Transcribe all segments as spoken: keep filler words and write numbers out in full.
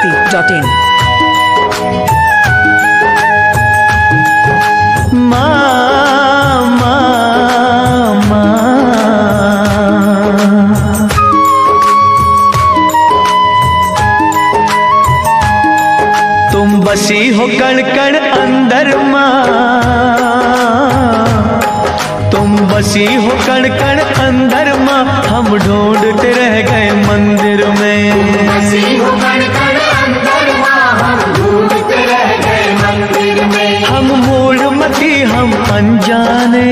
Masti dot in. माँ माँ माँ तुम बसी हो कण कण अंदर माँ, तुम बसी हो कण कण अंदर माँ, हम ढूंढते रह गए मंदिर में। बसी हो कण कण अंदर माँ, हम ढूंढते रह गए मंदिर में। हम मूढ़मती हम अनजाने,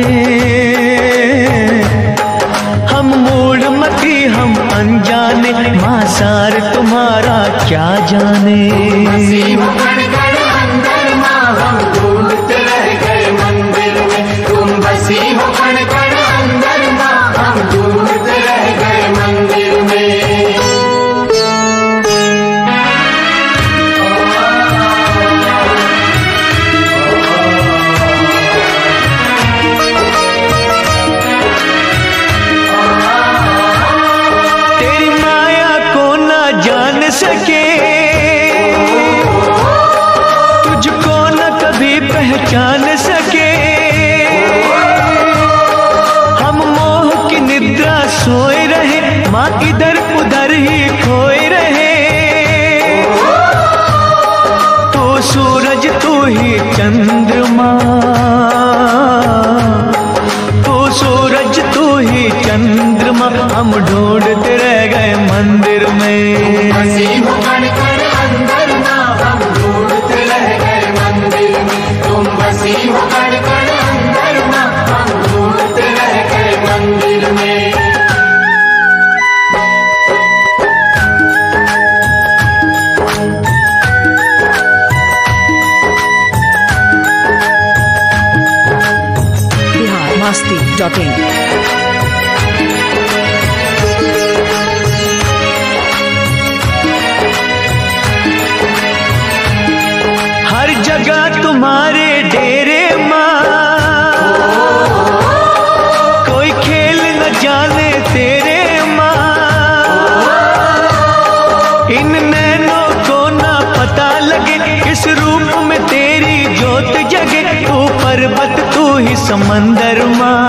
हम मूढ़मती हम अनजाने, माँ सार तुम्हारा क्या जाने। बसी हो कण कण अंदर माँ, हम ढूंढते रह गए मंदिर में। तुम बसी हो कण कण अंदर माँ, हम ढूंढते रह गए मंदिर में। तेरी माया को ना जान सके, तुझको न कभी पहचान सके। हम मोह की निद्रा सोए रहे, माँ इधर उधर ही खोए रहे। तू सूरज तू ही चंद्रमा, तू सूरज तू ही चंद्रमा, हम ढूंढते रह गए मंदिर में। बसी हो कण कण अंदर माँ, हम ढूंढते रह गए मंदिर में। तुम बसी हो कण कण अंदर माँ, हम ढूंढते रह गए मंदिर में। Bihar Masti dot in. हर जगह तुम्हारे डेरे माँ, कोई खेल न जाने तेरे माँ। इन नैनों को ना पता लगे, किस रूप में तेरी जोत जगे। तू पर्वत तू ही समंदर माँ,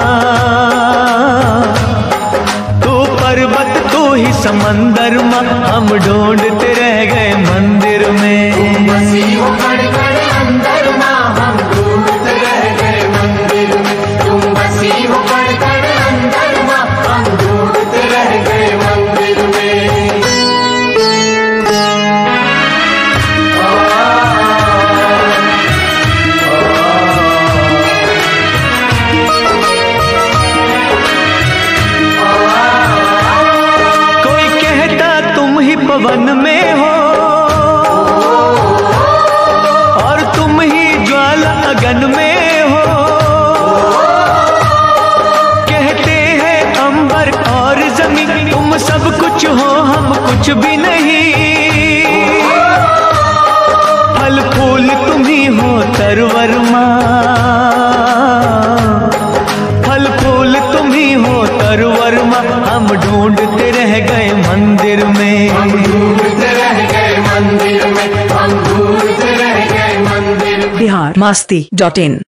तू पर्वत तू ही समंदर माँ, हम ढूंढते रह गए मंदिर में। बसी हो कण कण अंदर माँ, हम ढूंढते रह गए मंदिर में। तुम बसी हो कण कण अंदर माँ, हम ढूंढते रह गए मंदिर में। कोई कहता तुम ही पवन में हो, और तुम ही ज्वाला अगन में हो। कहते हैं अंबर और जमीन, तुम सब कुछ हो हम कुछ भी नहीं। फल फूल तुम ही हो तरवर माँ, फल फूल तुम ही हो तरवर माँ, हम ढूंढते रह गए मंदिर में। हम ढूंढते रह गए मंदिर में, हम ढूंढते रह गए मंदिर में। Bihar Masti dot in.